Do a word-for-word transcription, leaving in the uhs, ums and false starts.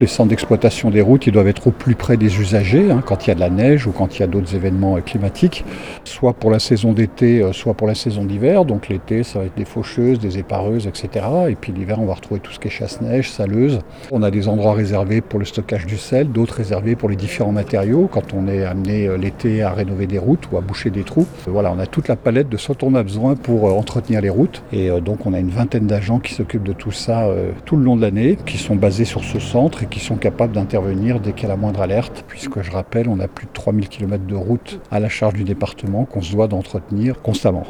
Les centres d'exploitation des routes, ils doivent être au plus près des usagers, hein, quand il y a de la neige ou quand il y a d'autres événements euh, climatiques, soit pour la saison d'été, euh, soit pour la saison d'hiver. Donc l'été, ça va être des faucheuses, des épareuses, et cetera. Et puis l'hiver, on va retrouver tout ce qui est chasse-neige, saleuse. On a des endroits réservés pour le stockage du sel, d'autres réservés pour les différents matériaux, quand on est amené euh, l'été à rénover des routes ou à boucher des trous. Euh, Voilà, on a toute la palette de ce dont on a besoin pour euh, entretenir les routes. Et euh, donc on a une vingtaine d'agents qui s'occupent de tout ça euh, tout le long de l'année, qui sont basés sur ce centre et qui sont capables d'intervenir dès qu'il y a la moindre alerte, puisque je rappelle, on a plus de trois mille kilomètres de route à la charge du département qu'on se doit d'entretenir constamment.